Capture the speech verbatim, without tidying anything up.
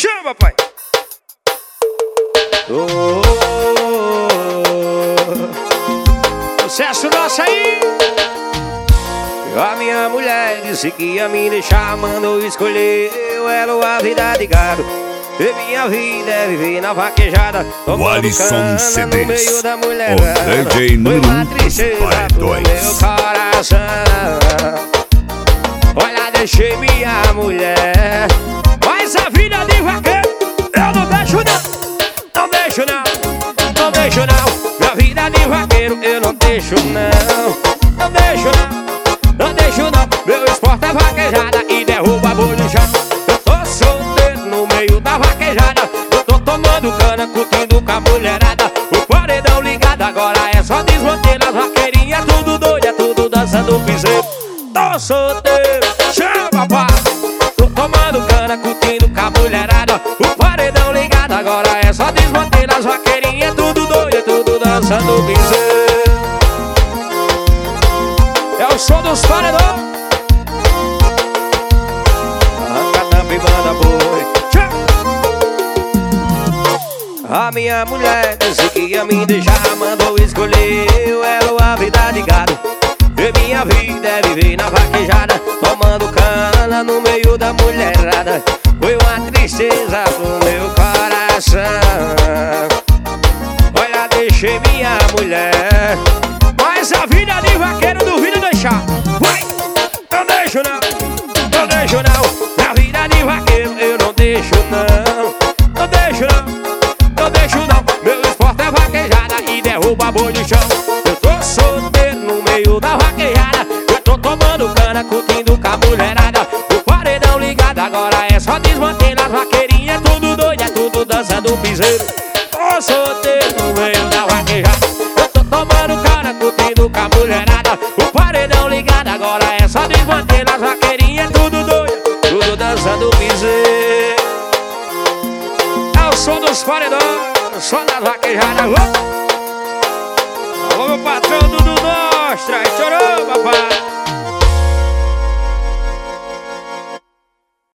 Chama, pai! Oh, oh, oh. Sucesso nosso aí! A minha mulher disse que ia me deixar, mandou escolher eu ela a vida de gado. E minha vida é viver na vaquejada, o Alisson C Ds, no meio da mulherada. o D J número um dos paredões. Meu coração, olha, deixei minha mulher, mas a vida de vaqueiro eu não deixo não, não deixo não, não deixo não. Minha vida de vaqueiro eu não deixo não, não deixo não, não deixo não. Meu esporte é vaquejada e derruba boi no chão. Eu tô solteiro no meio da vaquejada, eu tô tomando cana, curtindo com a mulherada. O paredão ligado agora é só desmantelo, as vaqueirinhas tudo doido, é tudo dançando piseiro. Tô solteiro, chama pá. Tô tomando cana, curtindo com a mulherada. O paredão ligado agora é só desmantelo, as vaqueirinhas tudo doido, é tudo dançando piseiro. É o som dos paredões. Banda boi. A minha mulher disse que ia me deixar, mandou escolher eu ela a vida de gado. E minha vida é viver na vaquejada, tomando cana no meio da mulherada. Foi uma tristeza pro meu coração. Olha, deixei minha mulher, mas a vida de vaqueiro duvido deixar. Vai, não deixo não, não deixo não. Minha vida de vaqueiro eu não deixo não, não deixo não, não deixo não. Meu esporte é vaquejada e derruba boi no chão. Eu tô solteiro no meio da vaquejada, eu tô tomando cana, curtindo com a mulherada. O paredão ligado agora é só desmantelo, as vaqueirinhas tudo doido, é tudo dançando piseiro. Tô solteiro no meio da vaquejada, eu tô tomando cana, curtindo com a mulherada. O paredão ligado agora é só desmantelo, as vaqueirinhas tudo doido, tudo dançando piseiro. É o som dos paredões, o som das vaquejadas. Alô, meu patrão Dudu Nostra, chorou, papai.